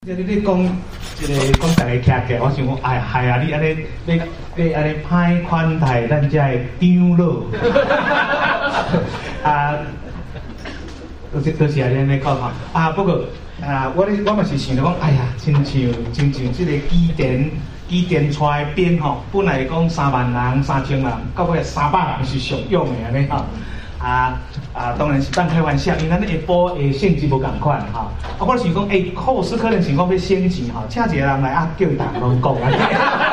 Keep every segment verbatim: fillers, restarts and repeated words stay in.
即你咧讲，一个讲大家徛起来，我想讲，哎嗨啊！你安尼，你你安尼歹款待咱遮个长老，啊，就是就是安尼咧讲吼。啊，不过啊，我咧我嘛是想着讲，哎呀，亲像亲像即个基甸基甸出来编吼，本来讲三万人、三千人，到尾三百人是上用的安尼吼。啊啊，当然是半开玩笑，因为咱下晡诶性质无共款哈。啊，我想讲，诶、欸，后师可能想讲要先钱哈，请一个人来啊，叫伊逐个拢讲啊。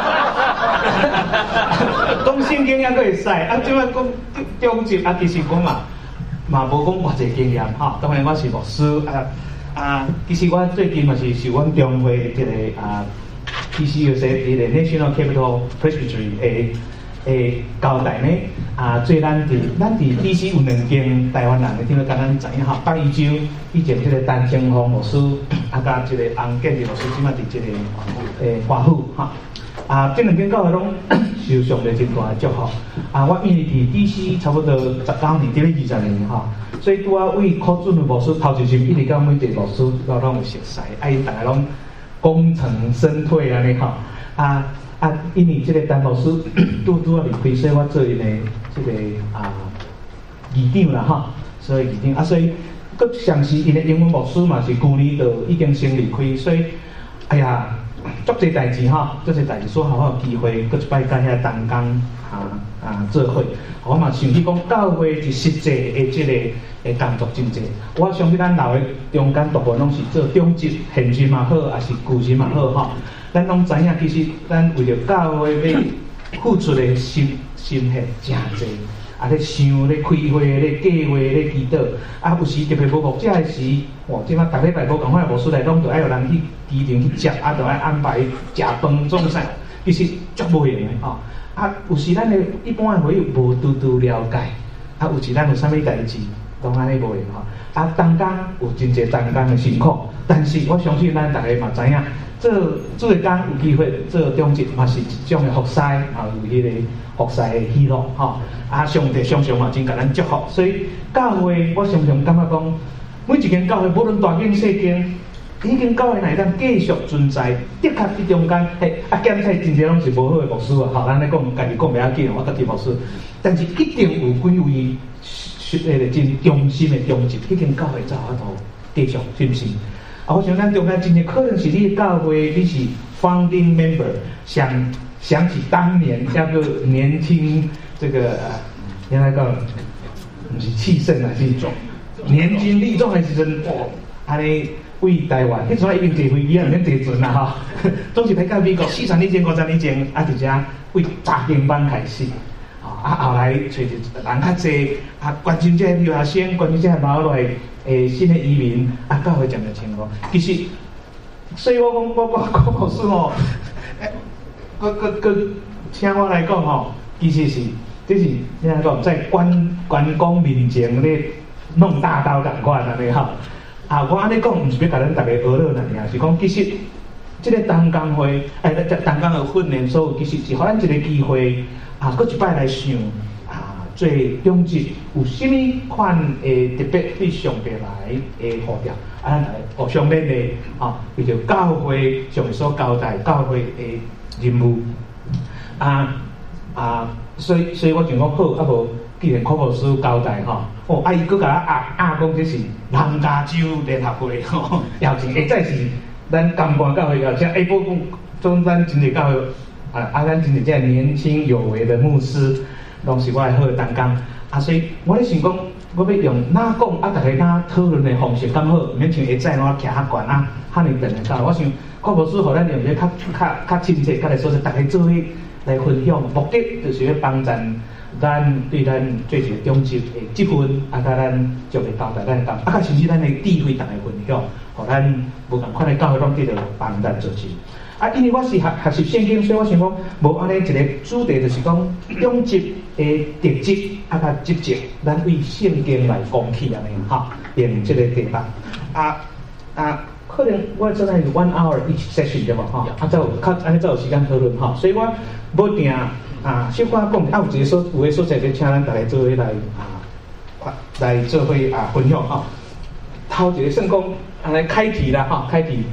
讲圣经也佫会使，啊，即摆讲中级啊，其实讲嘛，嘛无讲偌济经验哈。当然我是牧师啊啊，其实我最近嘛是受阮中会即、这个啊 P C U C 即个 National Capital Presbytery 诶。诶，交代呢啊，做咱伫咱伫 D C 有两间台湾人的，听到甲咱知影哈，北宜州以前即个陈清芳牧师，啊，甲即个洪建立牧师，即马伫即个诶华府哈，啊，这两间教会拢受上帝真大的祝福。啊，我因为伫 D C 差不多十九年，伫咧二十年哈，所以拄啊为柯准的牧师头一阵一直甲每一个牧师都拢有熟悉，啊，因大家拢功成身退安尼哈，啊。啊，因为即个陈牧师拄拄啊离开，所以我做因的即个啊议长啦哈，所以议长啊，所以佮上时因的英文牧师嘛是旧年就已经先离开，所以哎呀，足侪代志哈，足侪代志，所以好有机会佮一摆甲遐同工啊啊做伙，我嘛想起讲教会是实际的即个诶工作真济，我相信咱老的中间大部分拢是做中职、现职嘛好，还是旧职嘛好哈。咱拢知影，其实咱为着教会要付出的心心血真济，啊咧想咧开会咧计划咧祈祷，啊有时特别无牧者的时，哇！即马逐礼拜无共款的牧师来，拢着爱有人去机场去接，啊着爱安排食饭种啥，其实足无用的吼。啊，有时咱的一般的会友无拄拄了解，啊有时咱有啥物代志，拢安尼无用吼。啊，当工有真济当工的辛苦，但是我相信咱逐个嘛知影。做做工有机会做中职，嘛是一种的福祉，啊有迄个福祉的喜乐吼。啊，上帝常常嘛真甲咱祝福，所以教会我常常感觉讲，每一间教会无论大间小间，已经教会内当继续存在，的确伫中间，嘿啊检测真侪拢是无好的牧师啊，吼，咱咧讲家己讲袂要紧，我家己牧师，但是一定有几位是诶真忠心的中职，已经教会才有法度继续，是毋是？啊，我想咱中间真正可能是你教会你是 founding member， 想想起当年叫做年轻这个原来讲不是气盛啊，是一种年轻力壮的时阵，哇，安尼为台湾，迄阵已经坐飞机啊，免坐船啦哈，总是睇到美国四十年前、五十年前，啊，直接为查经班开始。啊，后来找着人较济，啊，关心这些留学生，关心这些老来诶新的移民，啊，教会这样的情况。其实，所以我讲，我我讲牧师吼，诶，个个个，请我来讲吼，其实是，这是怎样讲，在关关公面前咧弄大刀共款安尼吼。啊，我安尼讲，毋是要甲咱大家娱乐啦，尔是讲其实，这个同工会，诶，这同工的训练，所有其实是互咱一个机会。啊，搁一摆来想啊，做中职有啥物款诶特别对上帝来诶呼召，啊，咱来互相勉励啊，为着教会上帝所交代教会诶任务啊啊，所以所以我就讲好，啊无既然柯牧师交代吼，哦，啊伊搁甲我压压讲这是南加州联合会吼，也是会再是咱甘关教会，而且下晡讲中咱真济教会。啊！啊，咱真正这年轻有为的牧师，拢是我的好同工啊，所以我咧想讲，我要用哪讲啊，大家哪讨论的方式刚好，免像下载我徛较悬啊，哈尼等下到。我想柯牧师，互咱用个较较较亲切，甲来说是大家做伙来分享，目的就是要帮咱咱对咱做一个中职的积分，啊，甲咱就会交代咱讲，啊，甲甚至咱的智慧，大家分享，互咱无共款的教会拢得着帮咱做事。啊，因为我是学学习圣经，所以我想讲，无安尼一个主题就是讲中职的特质，啊，甲职责，咱为圣经来讲起安尼哈，用这个题目。啊啊，可能我做咱 one hour each session 对无哈？啊，才有较安尼才有时间讨论哈。所以我无定啊，小可讲，啊有一个所有个所在，就请咱大家做伙来啊，来做伙啊分享哈。头一个算讲，安尼开题啦哈，开题。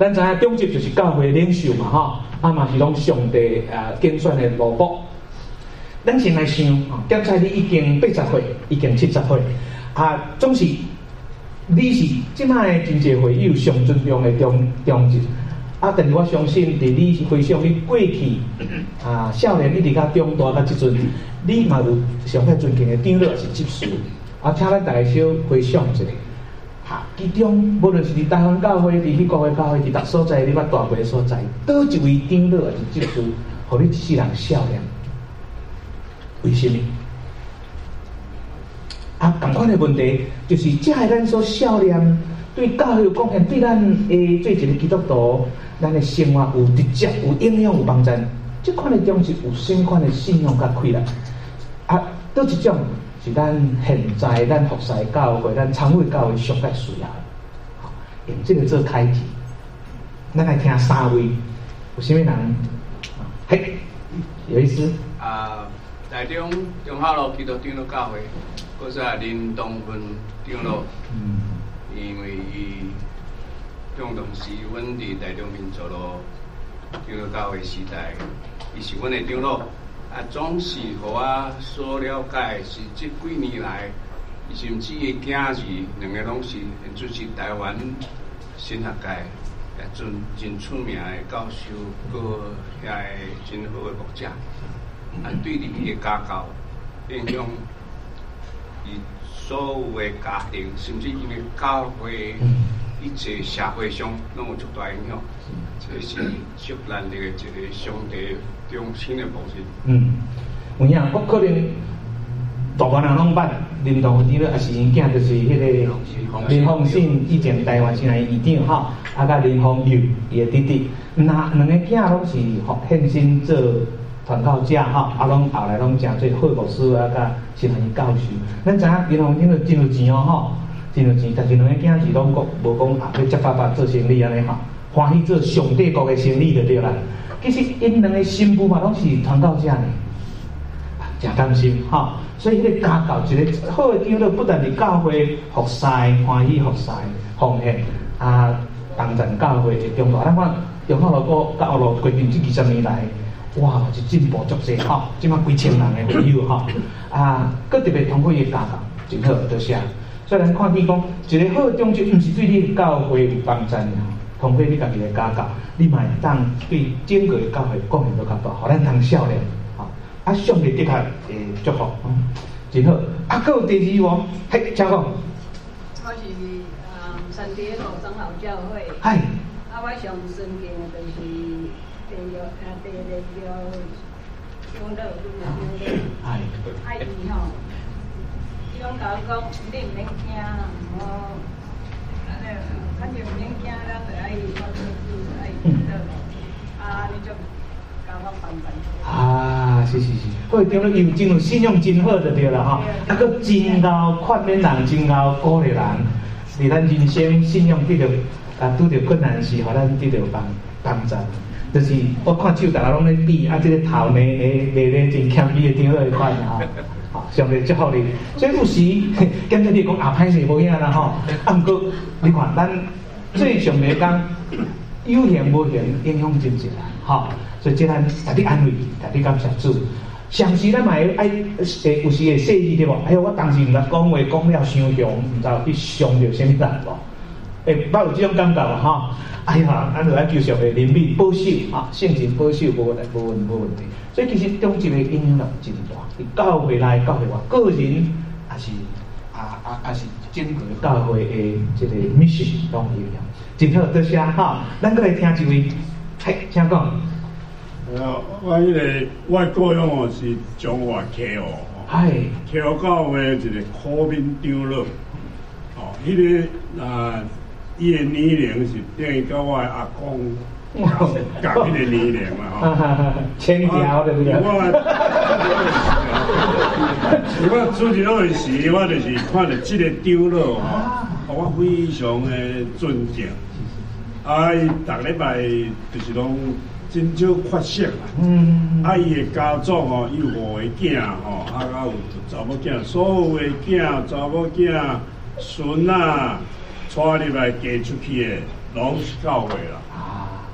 咱知影中级就是教会领袖嘛，吼，啊嘛是拢上帝啊拣选的奴仆。咱先来想，检查你已经八十岁，已经七十岁，啊，总是你是即摆真侪会友上尊重的中中级。啊，但是我相信，伫你回想你过去啊，少年一直到中大到即阵，你嘛有上太尊敬的长老是执事，啊，请咱大家小回想一下，哈，其中无论是伫台湾教会、伫迄个个教会、伫各所在，你捌大过所在，倒一位长老还是执事，互你一世人少年？为什么？啊，同款的问题就是，这系咱所少年对教会有贡献，对咱诶做一个基督徒。咱的生活有直接、有影响、有帮助，这款的种是有什款的信用甲气力啊？倒一种是咱现在咱服侍教会、咱参与教会上界需要的。好，用这个做开题，咱来听三位有啥物人？嘿，有意思。 啊，台中中华路基督长老教会，或是林东芬长老，嗯，因为伊。中当时，阮伫台中民族路长老教会时代，伊是阮的长老，啊，总是互我所了解是这几年来，伊甚至伊囝儿两个拢是主持台湾神学界也真真出名的教授，个遐个真好的牧者，啊，对入伊的家教影响伊所有的家庭，甚至因为教会。一切社会上拢有足大影响，这是属咱这个一个上帝中心的部分。 嗯，有影，我可能大部分人拢捌林同长老，也是因囝，就是迄个林凤信，以前台湾现在议长吼，啊，甲林凤佑伊的弟弟，那两个囝拢是献身做传教者吼，啊，拢后来拢诚做好牧师啊，甲新闻教授。咱知影林凤长老真有钱哦吼。真有钱，但是两个囝是拢讲无讲啊，要接爸爸做生意安尼吼，欢喜做上帝国的生意就对啦。其实因两个新妇嘛，拢是传教者呢，真甘心吼。所以迄个家教一个好的长老，不但是教会服侍、欢喜服侍、奉献啊，帮助教会的中大。咱看中华路过教路过去这二十年来，哇，是进步足济吼，即马几千人的会友吼，啊，佮特别通过伊的家教，真好，多谢。虽然看见讲一个好中职，毋是对你教会有帮助尔，通过你家己的家教，你嘛会当对整个教会贡献到较大，互咱通少年，吼，啊，上帝的确会祝福，嗯，真好。啊，还有第二位，嘿，请讲。 我是啊，三地路长老教会。 嗨。 啊，我上尊敬的就是第六啊，第六长老，长老。 嗨。 啊，伊吼。伊拢甲我讲，你毋免惊，哦，安尼，反正毋免惊，咱就爱我做主，爱做啊，你就甲我帮帮。 啊，是是是，各长老有真有信用真好就对了吼，啊，佫真够宽勉人，真够鼓励人，伫咱人生信用得到啊，拄着困难时，互咱得到帮帮助。就是我看手，大家拢咧比，啊，这个头呢，诶，咧咧真谦虚的长老款啊。好，上帝祝福你。所以有时，检查你讲啊，歹势无影啦吼。啊，毋过你看，咱最上帝讲有形无形影响真济啦，吼。所以这咱大家安慰，大家感谢主。上时咱嘛会爱诶，有时会细意对无？哎呦，我当时毋捌讲话讲了伤凶，毋知有去伤着啥物人无？诶，捌有即种感觉无吼？哎呀，咱就爱求上帝怜悯保守啊，圣神保守无问无问无问题。所以其实中职的影响力真大，伫教会内、教会外，个人也是啊啊也是整个教会的这个 mission 拢有影响。真好，多谢哈。咱过来听一位，嘿，请讲。 呃，我迄个我个样哦是中华 K O， 嗨 ，K O 教会一个苦民长老，哦，迄个啊，伊的年龄是等于甲我的阿公。讲迄个年龄嘛吼， 千条对不对？ 我我主持那时，我就是看到这个长老吼，我非常的尊敬。啊，伊逐礼拜就是拢真少发现啦。嗯。啊，伊的家族吼，有五个囝吼，啊，还有查某囝，所有的囝、查某囝、孙啊，带入来嫁出去的，拢是教会啦。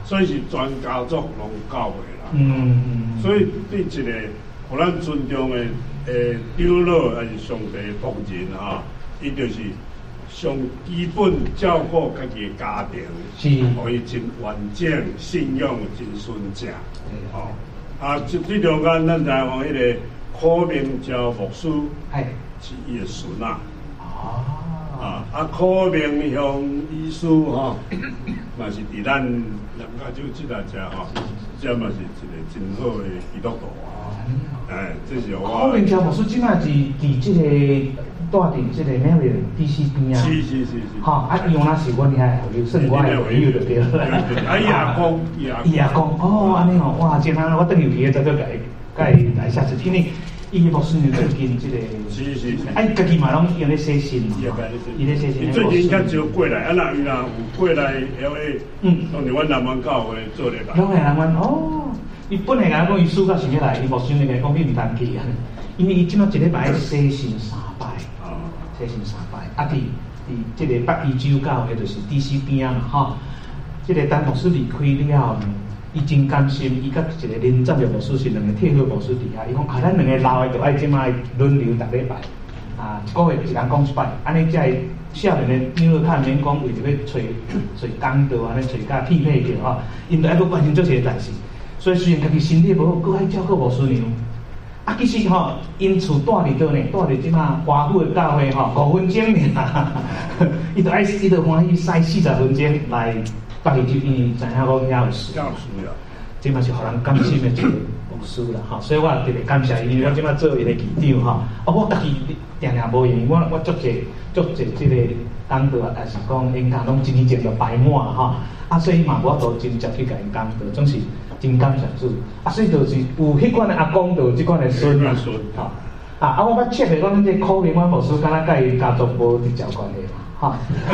所以是全家族拢教会啦。 嗯嗯。 所以对一个互咱尊重的诶长老还是上帝仆人哈，伊就是上基本照顾家己的家庭， 是， 互伊真完整，信仰真纯正。哦，啊，这这中间咱知讲迄个柯明昭牧师， 系是伊的孙啊。 哦。 啊，啊，柯明祥医师吼，嘛是伫咱南加州即个遮吼，这嘛是一个真好的基督徒啊。哎，这是我。 柯明昭牧师即摆是伫即个。住伫即个 Maryland D C 边啊， 是是是是， 吼啊，伊用那是阮遐朋友，算我的朋友就对了。 啊，伊阿公， 伊阿公，哦，安尼哦，哇，真好，我等于去再再来，甲伊来下次，因为伊牧师呢最近即个， 是是是， 啊，家己嘛拢用咧写信嘛，伊咧写信。 最近较少过来，啊，那伊若有过来 L A， 嗯，当然阮南湾教会做咧吧。 拢来南湾哦，伊本来甲我讲伊暑假想要来，伊牧师呢讲你毋通去啊，因为伊即摆一礼拜写信三摆。写信三摆，啊！伫伫即个北伊州教会就是 D C 边嘛，吼。即个当牧师离开了呢，伊真甘心，伊甲一个林占的牧师是两个退休牧师伫遐，伊讲啊，咱两个老的就爱即摆轮流逐礼拜，啊，一个月一人讲一摆，安尼才会少年的长老较免讲为着要找找讲道安尼找甲匹配着吼，因着爱佫关心做些代志，所以虽然家己身体无好，佫爱照顾牧师娘。啊，其实吼，因厝住伫倒呢，住伫即马华府的教会吼，五分钟尔，伊就爱，伊就欢喜使四十分钟来北伊就伊知影讲遐有事， 遐有事啊， 即嘛是互人甘心的一个牧师啦，吼，所以我特别感谢伊，因为我即马做伊的局长吼，啊，我家己定定无用，我我足济足济即个讲道啊，但是讲演讲拢真以前就排满吼，啊，所以嘛我都真接去甲因讲道，总是。真感谢主，啊，所以就是有迄款的阿公，就有即款的孙啊，吼，啊，啊，我捌切的讲，恁这可怜阮牧师，敢若甲伊家族无直接关系嘛，吼，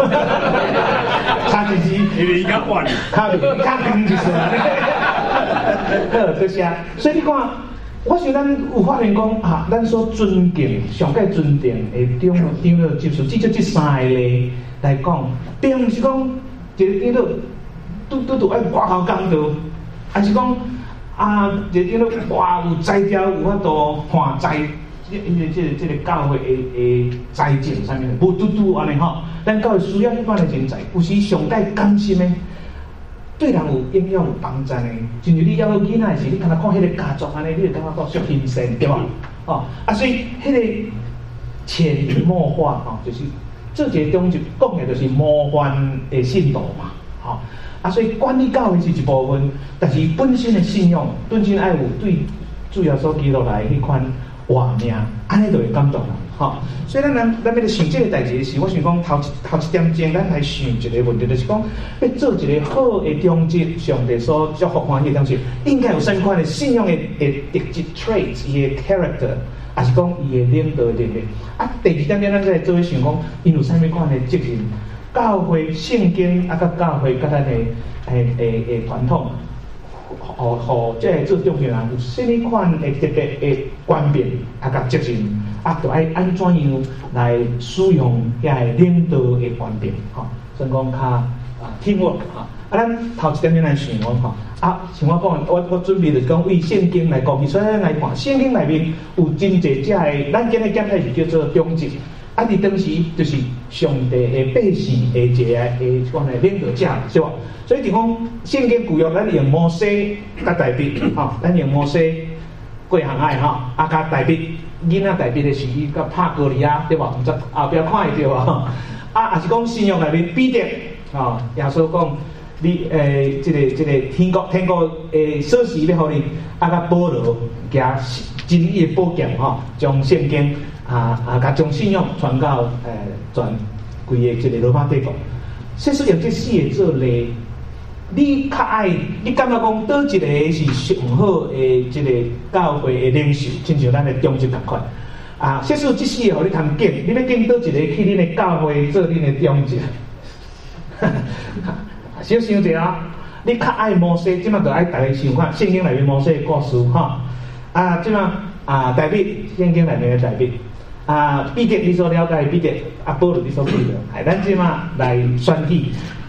差就是因为伊较晚， 较较远就是啦，好，多谢。所以你看，我想咱有发现讲啊，咱所尊敬、上界尊敬的长老、长老接受，至少这三个咧来讲，并毋是讲一个长老拄拄拄爱挂口讲道。还是讲啊，这这个哇有才调，有法度看才，因为这个这个教会的的才情上面，无拄拄安尼吼。咱教会需要迄款的人才，有时上帝甘心的，对人有影响有帮助的。甚至你要个囡仔时，你看他看迄个家族安尼，你就感觉到足新鲜，对吧？哦，啊，所以迄个潜移默化吼，就是这节中就讲的就是模范的信徒嘛，吼。啊，所以管理教会是一部分，但是本身的信仰，本身爱有对主要所记录来迄款活命，安尼就会感动人，吼。所以咱咱咱要想这个代志时，我想讲头头一点钟，咱来想一个问题，就是讲要做一个好的忠职，上帝所祝福欢喜的东西，应该有三款的信仰的的特质 traits， 伊的 character， 还是讲伊的领导能力。啊，第二点点，咱再做想讲，因有啥物款的责任？教会圣经啊，甲教会甲咱的诶诶诶传统，互互即个做中间人有甚物款的特别的观念啊，甲责任啊，就爱安怎样来使用遐领导的观点，吼，所以讲较啊 teamwork 吼。啊，咱头一点点来想讲吼，啊，像我讲，我我准备就是讲为圣经来讲，所以咱来看圣经内面有真侪只的，咱今日讲起是叫做忠职。啊！伫当时就是上帝的百姓的一个诶，讲诶领导者，是吧？所以就讲圣经旧约，咱用摩西甲大卫，吼，咱用摩西过航海，吼，啊，甲大卫囡仔大卫的是伊甲拍哥利亚，对吧？毋知后壁看会着啊？啊，也是讲信仰内面彼得，吼，耶稣讲你诶，即、呃这个即、这个天国天国诶锁匙要互你，啊，甲保罗加真理的宝剑，吼，将圣经。啊啊！甲将信仰传到诶全规个即个罗马帝国，说说用这四个做例，你较爱，你感觉讲倒一个是上好诶？即个教会诶领袖，亲像咱诶中职同款啊。说说这四个，互你通拣，你要拣倒一个去恁诶教会做恁诶中职？小想者啊，你较爱摩西，即马就爱大家想看圣经内面摩西诶故事哈啊，即马啊大卫圣经内面诶大卫。啊，彼得你所了解彼得，啊保罗你所记得，哎，咱即马来选取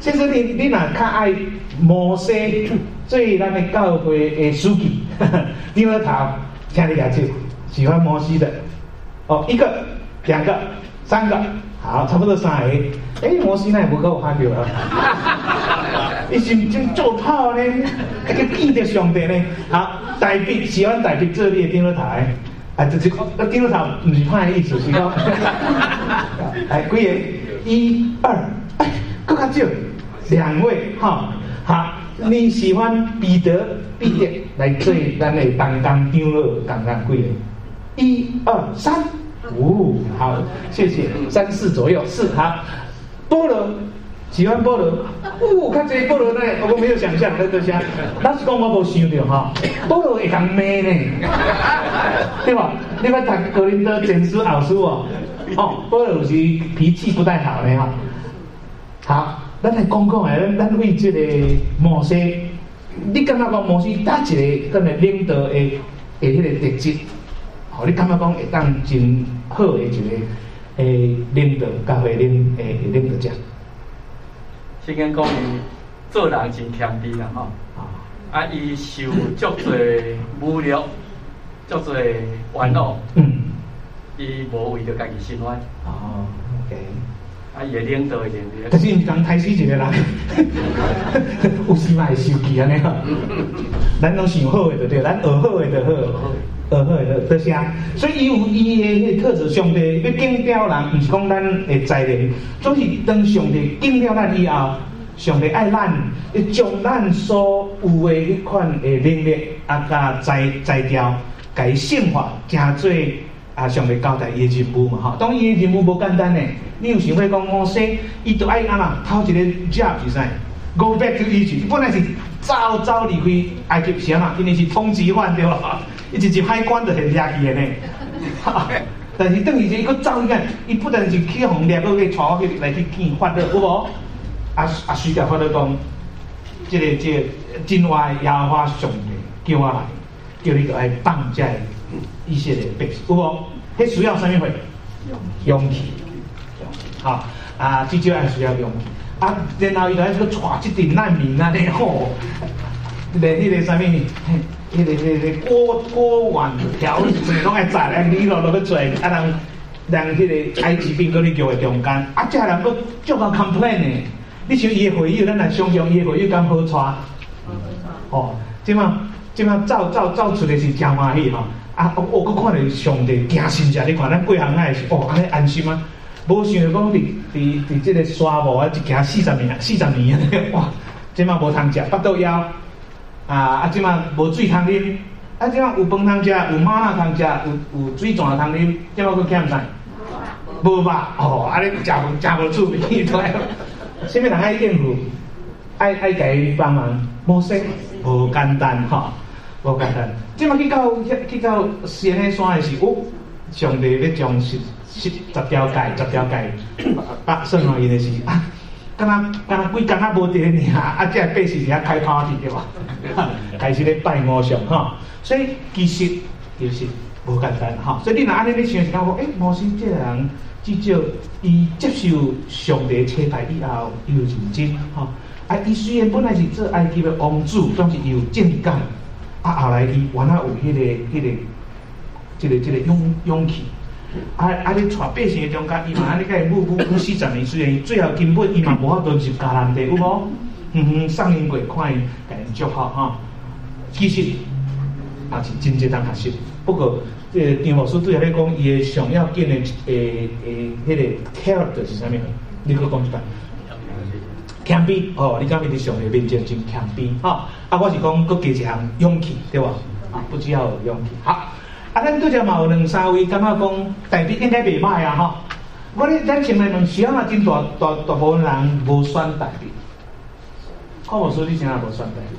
先生，你你若较爱摩西做咱的教会的书记，张老头，请你举手。喜欢摩西的，哦，一个、两个、三个，好，差不多三个。哎，摩西那也不够发表啊，伊是唔真做炮呢，还个见着上帝呢。好，大笔喜欢大笔做你的张老头，啊，就是张老头唔是歹意思，是讲，哎，几个？一二，哎，更较少，两位，哈，好。你喜欢彼得、彼得来做咱的当工长老，刚刚几个？一二三，五，好，谢谢，三四左右，四，好。菠萝，喜欢菠萝，哦，看这菠萝呢，我没有想象在这下，老实讲我无想到哈，菠萝会讲骂呢，对吧？你捌读格林多前书后书哦，哦，菠萝是脾气不太好的哈，好。咱来讲讲诶，咱咱为即个摩西，你感觉讲摩西哪一个咱诶领导诶诶迄个特质？吼，你感觉讲会当真好诶一个诶领导，教会领诶领导者？ 先讲讲伊做人真谦卑啦吼，啊，伊受足侪侮辱，足侪冤枉，嗯，伊无为着家己心软。 哦 ，OK。 啊，伊会领导会领导。 但是毋是讲杀死一个人，有时嘛会受气安尼吼。咱拢想好诶就对，咱学好诶就好，学好诶就得啥。所以伊有伊诶迄个特质，上帝要敬吊人，毋是讲咱诶才能，总是当上帝敬吊咱以后，上帝爱咱，要将咱所有诶迄款诶能力啊，甲才才调，甲伊圣化，成做。啊，上帝交代伊的任务嘛，吼，当然伊的任务无简单呢。你有想要讲摩西，伊就爱安那头一个 job 是啥 ？Go back to Egypt， 伊本来是早早离开埃及是安那，因为是通缉犯对吧？伊直接海关就现抓去的呢。但是等于是伊个走去干，伊不但是去红掠，佫去带我去来去见法老，有无？啊啊，随着法老讲，即、這個即、這個真话耶和华上帝叫我来，叫你个爱放这以色列百姓，有无？迄需要啥物货？勇气，好啊，至少爱需要勇气。啊，然后伊就爱去带即阵难民啊，咧吼，连迄个啥物，迄个迄个锅锅碗瓢盆拢爱载来，你落落去做，啊人人迄个埃及兵搁咧叫诶中间，啊，这人搁足够 complain 呢。你像伊诶会友，咱来想象伊诶会友敢好带，哦，即嘛即嘛走走走出来是真欢喜吼。啊！我我佫看到上帝惊心者，你看咱过行仔是哦，安尼安心啊！无想到讲伫伫伫即个沙漠啊，一行四十年，四十年啊！哇！即马无通食，腹肚枵啊！啊！即马无水通啉，啊！即马有饭通食，有马仔通食，有有水泉通啉，即马佫欠啥？无吧？哦！安尼食无食无趣味，对。啥物人爱应付？爱爱甲伊帮忙，摩西无简单吼。无简单，即马去到去到西奈山的时候，上帝要将十十十条戒、十条戒百算互伊的是啊，敢若敢若几工仔无伫尔，啊，即个百姓是遐开 party 对吧？开始咧拜偶像吼，所以其实其实无简单吼，所以你若安尼咧想是讲讲，诶，摩西这个人至少伊接受上帝车牌以后，伊有认真吼，啊，伊虽然本来是做埃及的王子，但是伊有正义感。啊，后来伊原来有迄、那个、迄、那个、即、这个、即、这个勇勇气，啊啊！你带百姓中间，伊嘛安尼甲伊母母母四十年，虽然最后根本伊嘛无法度入迦南地，有无？嗯哼，送因过看伊，甲因祝福吼。其实也是真正当学习，不过这个张牧师对咧讲，伊的上要紧的诶诶，迄、那个 character 是啥物？你佫讲一摆。谦卑哦，你讲伊伫上帝面前真谦卑吼。啊，我是讲佫加一项勇气，对吧？啊，不只要有勇气。好，啊，咱拄则嘛有两三位感觉讲大笔应该袂歹啊吼。我咧咱前面问时啊嘛，真大大大部分人无选大笔。看无说你怎啊无选大笔？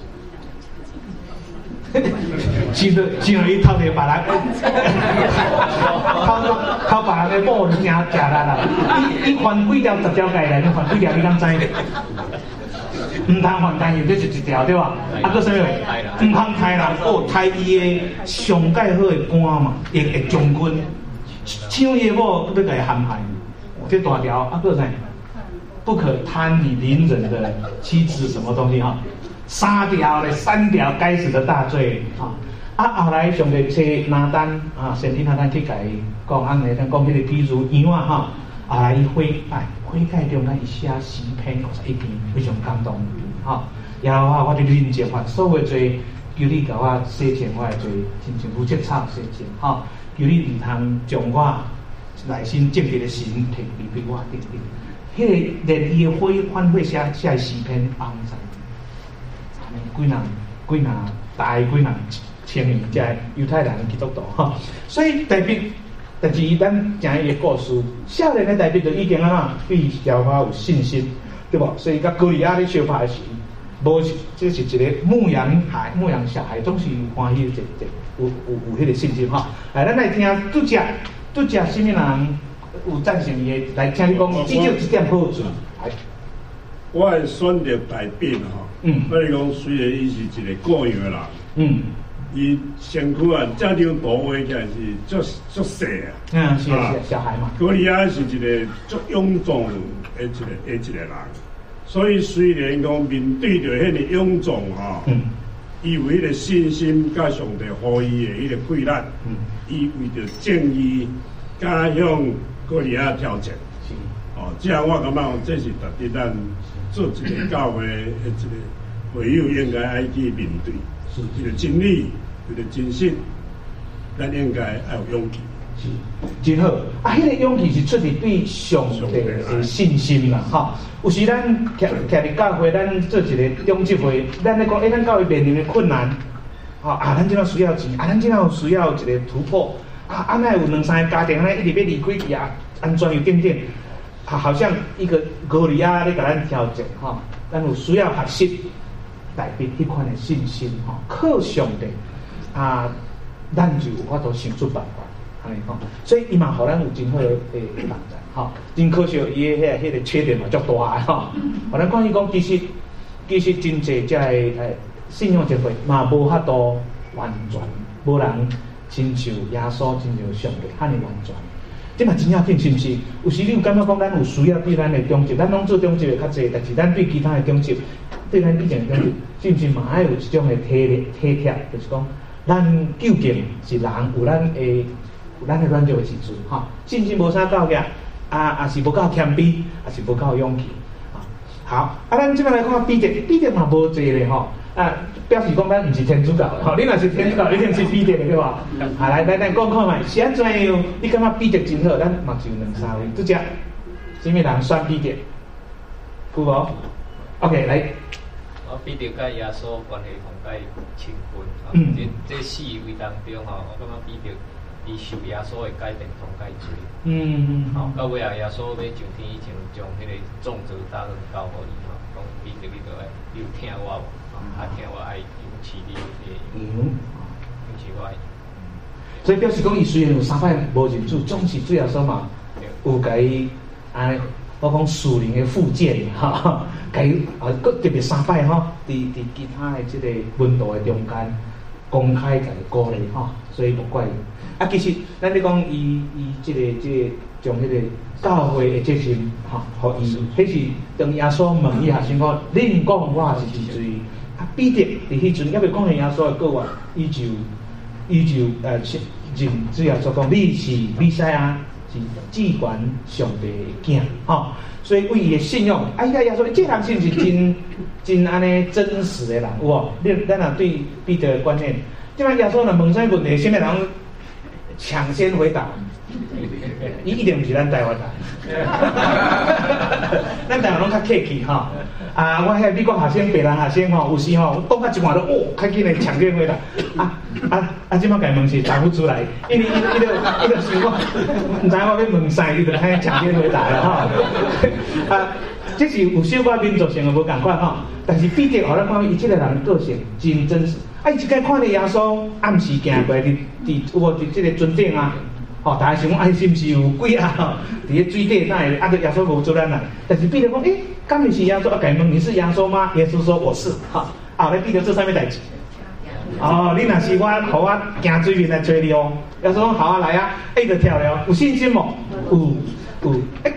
是的，是因为伊偷着别人，偷偷别人的某真正食力啦。伊伊犯几条十条戒内，你犯几条你敢知？唔通犯奸淫，这是一条对吧？啊，搁啥物？唔通杀人，哦，杀伊的上介好的官嘛，会会将军，抢伊的某，搁要甲伊陷害，这大条啊，搁啥？ 不可贪你邻人的妻子什么东西哈，三条嘞，三条该死的大罪啊！啊，后来上帝找拿单啊，先天拿单去甲伊讲，安尼咱讲迄个譬如羊啊哈，后来伊悔改，悔改中间伊写诗篇五十一篇，非常感动哈。然后啊，我就认真法所有罪，求你甲我洗净我的罪，亲像如sep草洗净哈。求你唔通将我内心正直的心摕离开我顶顶。迄个连伊的悔反悔写写诗篇红晒，几人几人大几人千年，即犹太人基督徒哈。所以代表，但是伊咱讲伊个故事，少年的代表就已经啊对耶和华有信心，对不？所以甲歌利亚咧相拍时，无这是一个牧羊孩、牧羊小孩，总是有欢喜，这这有有有迄个信心哈。来，咱来听拄只拄只什么人有赞成伊的？来，请你讲，至少一点好处。 我会选择大饼吼，嗯，比如讲，虽然伊是一个过样的人，嗯，伊身躯啊，这张图画起来是足足细啊， 嗯，是啊，小孩嘛。 歌利亚是一个足勇壮的一个的一个人，所以虽然讲面对着迄个勇壮吼，嗯，伊有迄个信心，甲上帝予伊的迄个贵力，嗯，伊为着正义，加向歌利亚挑战，是，哦，这样我感觉这是特别咱。做一个教会的一个会友应该爱去面对，是一个真理，一个真实，咱应该要有勇气。 是，真好。啊，迄、那个勇气是出自对上帝的信心啦，哈。有时咱徛徛伫教会，咱做一个中级会，咱咧讲，诶、欸，咱教会面临的困难，啊啊，咱即阵需要钱，啊，咱即阵需要一个突破，啊，安尼有两三个家庭，安尼一直要离开去啊，安全又等等。啊，好像一个歌利亚咧，甲咱挑战哈，咱有需要学习代表迄款的信心哈，靠上帝啊，咱就有法度想出办法，安尼讲，所以伊嘛，互咱有真好的诶帮助哈。真可惜，伊的迄个迄个缺点嘛，足大的哈。互咱看伊讲，其实其实真济遮诶诶信仰协会嘛，无法度完全，无人亲像耶稣，亲像上帝，遐尼完全。这嘛真要紧，是毋是？有时你有感觉讲，咱有需要对咱的中级，咱拢做中级的较济，但是咱对其他的中级，对咱以前的中级，是毋是嘛爱有一种的体力体贴？就是讲，咱究竟是人有咱的有咱的软弱的时阵，哈，信心无啥够个，啊啊是无够谦卑，啊是无够勇气，啊好，啊咱即摆来看彼得，彼得嘛无济咧吼。啊，表示讲咱毋是天主教的吼，你若是天主教，一定是彼得的对吧？好，来，咱咱讲看卖，是安怎样？你感觉彼得真好，咱嘛就两三位，拄只，什么人选彼得？有无 ？OK， 来。 我彼得甲耶稣关系同介亲近，嗯，这这四位当中吼，我感觉彼得伊受耶稣的改变同介多，嗯，好，到尾啊，耶稣要上天以前，将迄个种子打落交互伊吼，讲彼得你着爱，你有听我无？啊，听我爱勇气你的勇，勇气我爱。 所以表示讲，伊虽然有三摆无认主，总是最后说嘛，有甲伊安尼，我讲属灵的附件哈，甲伊啊，搁特别三摆吼，伫伫其他的即个温度的中间，公开甲伊鼓励吼，所以无怪伊。啊，其实咱咧讲伊伊即个即个将迄个教会的责任吼，互伊，迄是当耶稣问伊下先讲，恁讲我是是谁？啊，彼得伫迄阵，因为讲耶稣的过话，伊就伊就呃认主要所讲，你是弥赛亚，是至管上帝的囝，吼、哦。所以为伊的信仰，啊，伊甲耶稣，这人是毋是真真安尼真实的人？有无？你咱若对彼得的观念，即摆耶稣若问啥问题，什么人抢先回答？伊一定毋是咱台湾人，咱台湾拢较客气吼。啊，我遐美国学生、别人学生吼，有时吼讲到一半都哦，较紧诶抢先回答。啊啊啊！即摆家问是答不出来，因为伊伊就伊就想讲，毋知我要问啥，伊就遐抢先回答了吼。啊，这是有小可民族性诶无共款吼。但是彼得互咱看伊即个人个性真真实。啊，伊一摆看到耶稣暗时行过伫伫有无伫即个船顶啊？哦，大家想讲，哎，是毋是有鬼啊？吼，伫咧水底那里，啊，对耶稣无做咱来。但是彼得讲，诶、欸，敢毋是耶稣？啊，改问你是耶稣吗？耶稣说我是。哈，啊，来彼得做啥物代志？哦，你若是我，互我行水面来找你哦。耶稣讲好啊，来啊，哎，就跳了。有信心无？有有。诶、欸，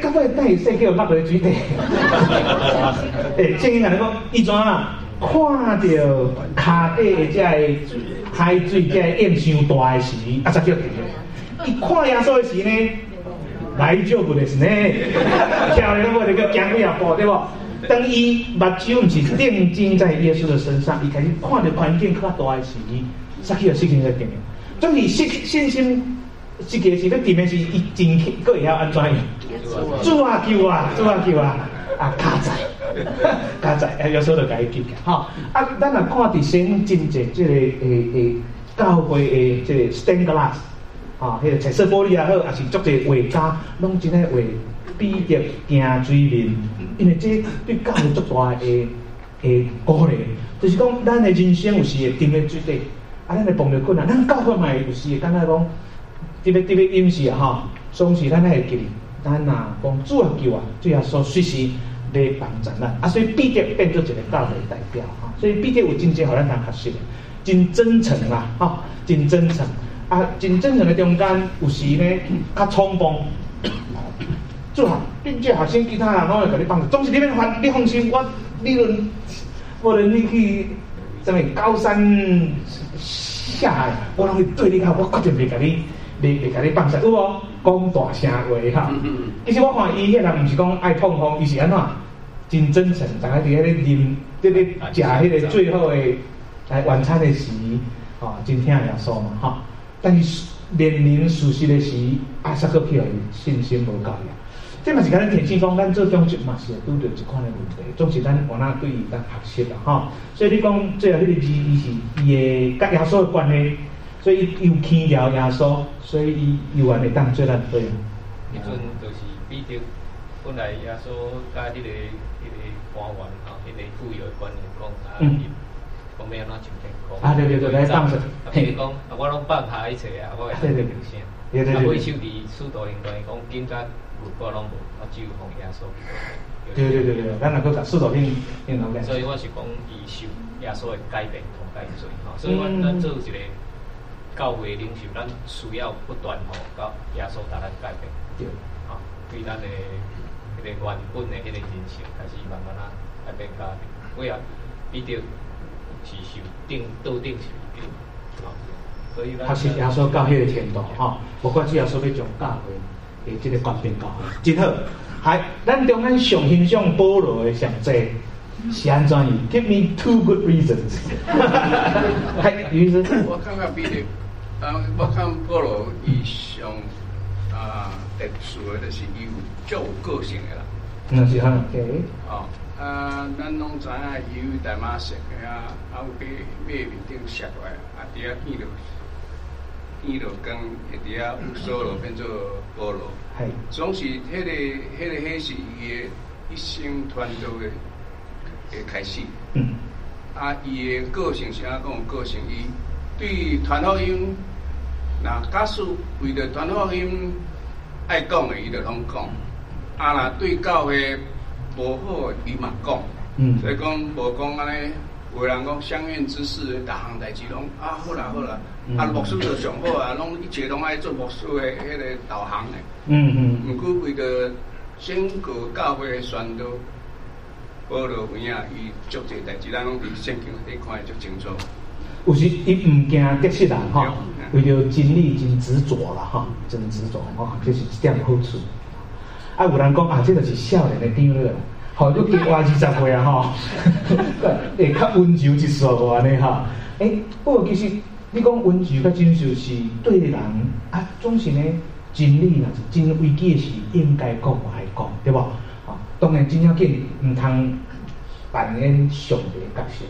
到尾等伊洗叫落落水底。诶，正经甲你讲，伊怎啊？看到骹底的这个海水，这个烟伤大的时，啊才叫停。伊看耶稣的时呢，来就不就是呢？跳了我这个行几啊步，对不？当伊目睭毋是定睛在耶稣的身上，伊开始看到环境较大的时，才叫事情在停。所以信信心。这个是要掂的是，伊真佫会晓安怎样？主啊救啊，主啊救啊！啊卡在，卡在，啊有时候就甲伊记起，吼。啊，咱若看伫先真侪即个诶诶教会诶即个 stained glass， 啊，迄个彩色玻璃也好，也是足侪画家，拢真诶画彼得行水面，因为这对教会足大诶诶鼓励，就是讲咱诶人生有时会掂咧水底，啊，咱会碰到困难，咱教会嘛有时会感觉讲。特别特别饮食哈，总是咱会记，咱若讲主啊救啊，主耶稣随时来帮咱啦。啊，所以彼得变做一个教会代表哈，所以彼得有真正互咱通学习，真真诚啦，哈，真真诚啊，真真诚的中间有时呢较冲动，主啊，并且学生其他人拢会甲你帮助，总是你免烦，你放心，我你论无论你去什么高山下海，我拢会对你好，我决定袂甲你。袂袂甲你放下，有无？讲大声话哈。其实我看伊迄人毋是讲爱碰风，伊是安怎？真真诚，大家伫迄个啉，伫咧食迄个最后的来晚餐的时，吼、哦，真听耶稣嘛，吼。但是面临事实的时，啊，煞个票信心无够呀。这嘛是甲咱田先讲，咱做中职嘛是会拄着一款的问题，总是咱往哪对伊咱学习啦，吼。所以你讲最后迄个字，伊是伊的甲耶稣的关系。所以伊有轻摇耶稣，所以伊有安会当做咱对。 迄阵就是彼得本来耶稣甲迄个迄个官员吼，迄个富有的官员讲啊，讲要安怎进天国。 啊对对对，来放着。 譬如讲，我拢放下一切啊，我会对对对声。对对对。啊，尾手伫使徒行传讲，紧甲如果拢无，我只有奉耶稣。 对对对对，咱若搁甲使徒行行传讲。 所以我是讲，伊受耶稣的改变同改罪吼，所以我咱做一个。教会领袖，咱需要不断吼，到耶稣带咱改变，对，吼，对咱的迄个原本的迄个人生，开始慢慢啊改变家庭。尾啊，彼得是受定倒定是定，吼，所以咱学习耶稣教迄个天道，吼，包括主耶稣要将教会的即个改变教会，真好。还，咱中间上欣赏保罗的上济。是安怎样 ？Give me two good reasons 係意思。 我感覺彼得，啊，我看保羅伊上啊特殊嘅，就是伊有足有個性嘅啦。 嗯，是哈。OK。 哦，啊，咱攏知影伊有大馬色嘅啊，啊有馬馬面頂削落來，啊底下見到見到跟一底下有所羅變做保羅。係。總是迄、那個迄、那個迄是伊嘅一生團隊嘅。嘅開始，嗯，啊，伊嘅個性是安講個性，伊對傳福音，嗱假使為着傳福音愛講嘅，伊就攏講；啊，若對教會無好，伊嘛講。嗯，所以講無講安尼，有人講鄉願之事，逐項代志攏啊好啦好啦，嗯、啊牧師就上好啊，攏一切攏愛做牧師嘅迄個導航嘅。嗯嗯，毋過為着整個教會嘅宣導。保羅邊啊，伊足濟代志，咱攏佇聖經內底看會足清楚。 有時伊毋驚得失人吼，為了真理真執着啦吼，真執着吼，這是一點好處。啊，有人講啊，這就是少年的長老，吼，都加活二十歲啊吼，會較溫柔一絲個安尼吼。誒，不過其實你講溫柔較真柔是對人啊，總是呢真理若是真危機的事，應該講愛講，對無？當然真要緊，唔通扮演上帝的角色。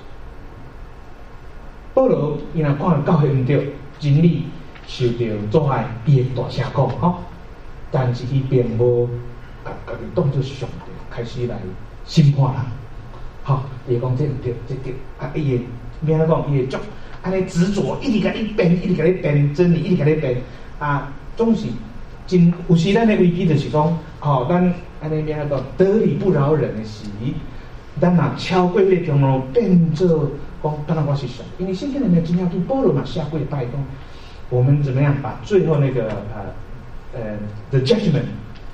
保羅伊若看教會毋對，真理受到阻礙，伊會大聲講吼，但是伊並無甲家己當作上帝，開始來審判人。吼，伊會講這毋對，這對，啊，伊會免講，伊會足安尼執着，一直甲你辯，一直甲你辯真理，一直甲你辯啊，總是真有時咱的危機就是講，吼，咱。安尼免講得理不饒人的時，咱若超過迄個中路變做講，當然我是上，因為聖經裡面真正對保羅嘛下跪拜講，我們怎麼樣把最後那個呃呃 the judgment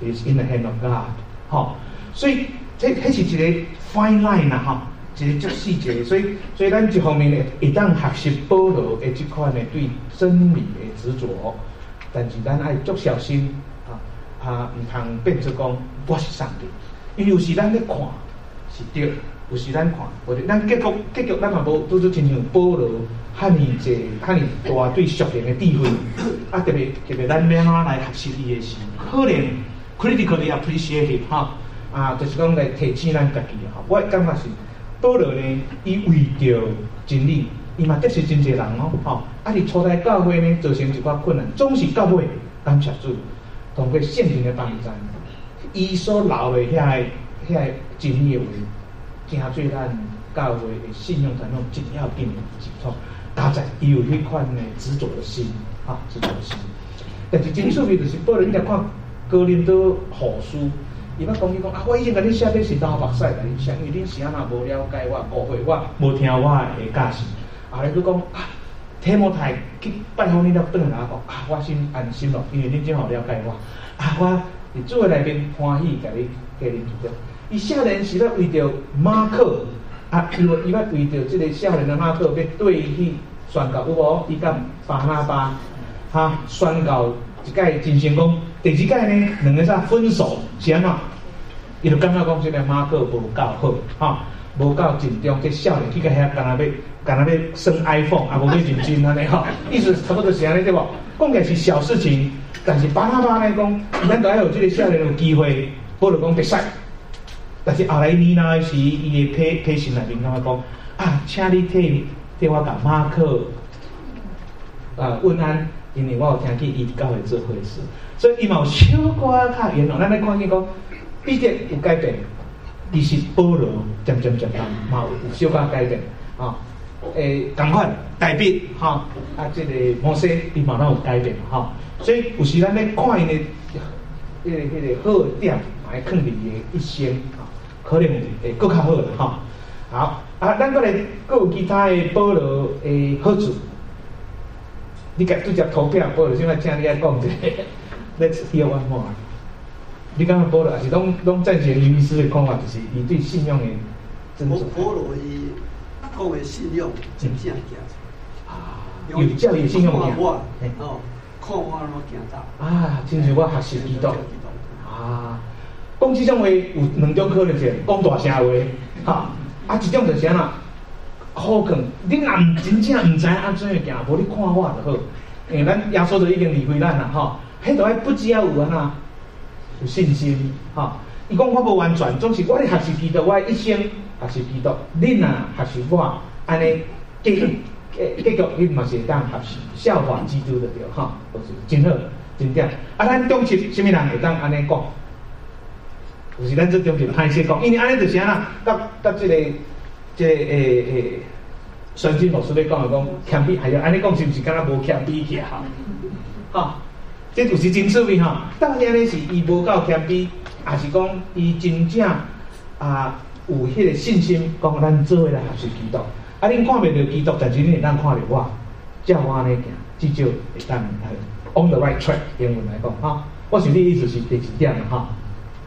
is in the hand of God， 吼，所以这迄是一个 fine line 啊，吼，一个足细节，所以所以咱一方面会会当学习保罗的这款的对真理的执着，但是咱爱足小心啊啊，唔通变做讲我是上帝，因为有时咱咧看是对，有时咱看，或者咱结局结局咱嘛无拄拄亲像保罗。遐尼济、遐尼大对属灵的智慧，啊特别特别咱要安怎来学习伊的时，可能 critically appreciate 哈，啊就是讲来提醒咱家己哈。我感觉是保罗呢，伊为着真理，伊嘛得是真济人哦，吼。啊，伫初代教会呢，造成一寡困难，总是到尾感谢主，通过圣灵的帮助，伊所留的遐个遐个真理的话，成做咱教会的信仰传统真要紧的基础。加在伊有迄款的执着的心，啊，执着的心。但是真趣味就是保罗，你来看哥林多后书，伊捌讲伊讲啊，我已经甲你写的是流目屎甲你写，因为恁是安那无了解我、误会我、无听我的教训。后来佫讲啊，提摩太去拜访你了，转来甲我讲啊，我心安心咯，因为恁正好了解我。啊，我伫主的内面欢喜甲你甲恁做着。伊少年时要为着马可。啊，伊伊捌为着即个少年的马可，要对去宣告，有无？伊甲巴拿巴哈宣告一届真成功，第二届呢，两个啥分手是安怎？伊就感觉讲即个马可无够好，哈，无够尽忠，即少年去甲遐干那要干那要升 iPhone， 啊，无要认真安尼吼，意思差不多是安尼对无？讲起来是小事情，但是巴拿巴呢讲，咱都要有即个少年有机会，保罗讲得使。但是后来尼那时，伊的批批信内面感觉讲啊，请你替替我甲马可啊问安，因为我有听去伊教会做会事，所以伊嘛有小可较严重。咱来看见讲，彼得有改变，其实保罗渐渐渐渐嘛有小可改变啊。诶，同款大笔哈啊，这个摩西伊嘛拢有改变哈，所以有时咱咧看因的迄个迄个好点，来看伊的一生啊。可能会更较好啦，吼。好啊，咱过来阁有其他的保罗的好处。你甲直接投票，保罗现在请你来讲一下。Let's hear one more。你感觉保罗还是拢拢赞成于医师的看法，就是伊对信仰的真实。 保罗伊讲的信仰真正行出啊，有教育信仰行。 我哦，看我怎行走。啊， 亲像我学习基督啊。讲即种话有两种可能性，讲大声话，哈啊一种就是安那好讲，你若唔真正唔知安怎行，无你看我就好。因为咱耶稣就已经离开咱啦，吼，迄就爱不只要有安那有信心，吼。伊讲我无完全，总是我咧学习基督，我一生学习基督，恁若学习我，安尼结局结结局恁嘛是会当学习效法基督就对，吼，就是真好真正。啊，咱中心什么人会当安尼讲？就是咱这中间歹势讲，因为安尼就是安那，甲甲即个即、这个诶诶，孙金老师咧讲的讲，谦卑，系啊，安尼讲是毋是敢若无谦卑起哈？哈，这就是真趣味哈。到底安尼是伊无够谦卑，还是讲伊真正啊有迄个信心，讲咱做伙来学习基督。啊，恁看袂到基督，但是恁会当看到我，照我安尼行，至少会当 on the right track。英文来讲哈，我想你意思是第几点哈？呀、yeah. ，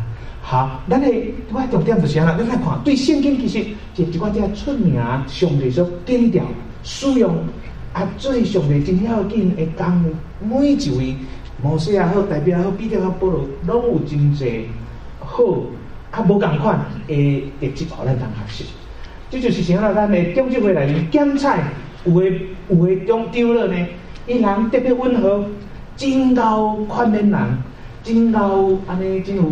好，咱的我重点就是安啦，咱来看对圣经其实是一寡只出名上帝所定调使用啊，最上帝真要紧的讲每一位摩西也好，代表也好，彼得也好，保罗拢有真侪好啊，无共款的特质，互咱通学习。这就是啥啦？咱的中职会内面检采有的有的中长老呢，伊人特别温和，真够宽勉人。真够安尼，真有